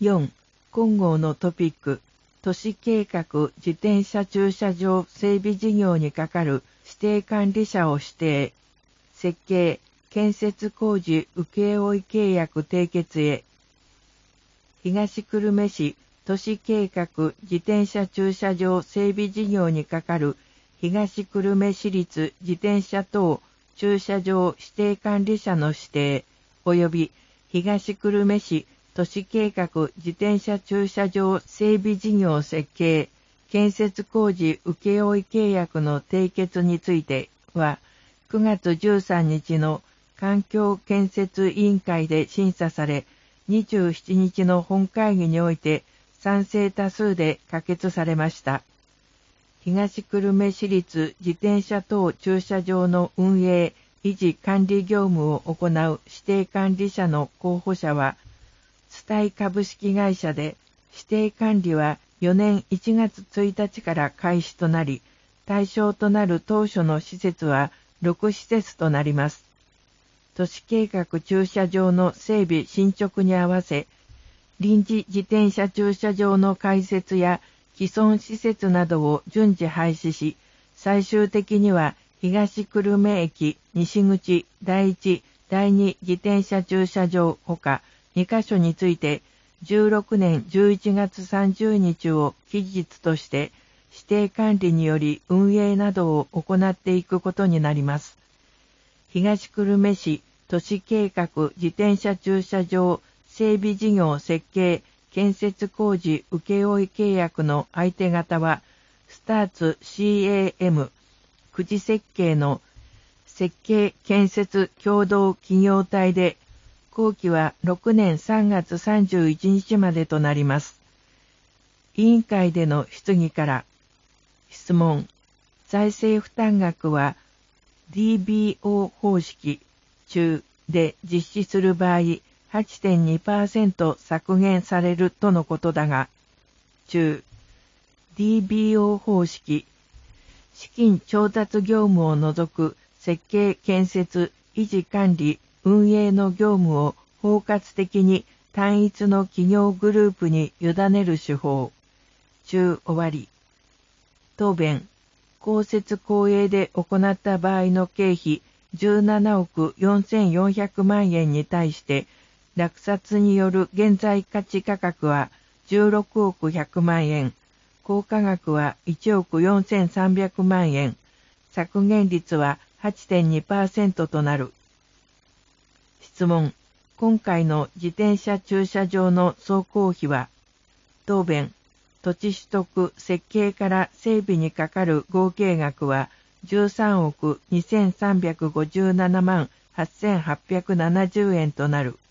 4、今号のトピック、都市計画自転車駐車場整備事業に係る指定管理者を指定、設計、建設工事請負契約締結へ。東久留米市都市計画自転車駐車場整備事業に係る東久留米市立自転車等駐車場指定管理者の指定及び東久留米市都市計画自転車駐車場整備事業設計、建設工事請負契約の締結については、9月13日の環境建設委員会で審査され、27日の本会議において賛成多数で可決されました。東久留米市立自転車等駐車場の運営、維持管理業務を行う指定管理者の候補者は、スタイ株式会社で、指定管理は4年1月1日から開始となり、対象となる当初の施設は6施設となります。都市計画駐車場の整備進捗に合わせ、臨時自転車駐車場の開設や既存施設などを順次廃止し、最終的には東久留米駅西口第1、第2自転車駐車場ほか2カ所について16年11月30日を期日として指定管理により運営などを行っていくことになります。東久留米市都市計画自転車駐車場整備事業設計建設工事請負契約の相手方はスターツ CAM 久慈設計の設計建設共同企業体で工期は6年3月31日までとなります。委員会での質疑から質問。財政負担額は DBO 方式中で実施する場合 8.2% 削減されるとのことだが、中 DBO 方式資金調達業務を除く設計建設維持管理運営の業務を包括的に単一の企業グループに委ねる手法。中終わり。答弁。公設公営で行った場合の経費17億4400万円に対して落札による現在価値価格は16億100万円。効果額は1億4300万円。削減率は 8.2% となる。質問。今回の自転車駐車場の総工費は、答弁。土地取得設計から整備にかかる合計額は13億2357万8870円となる。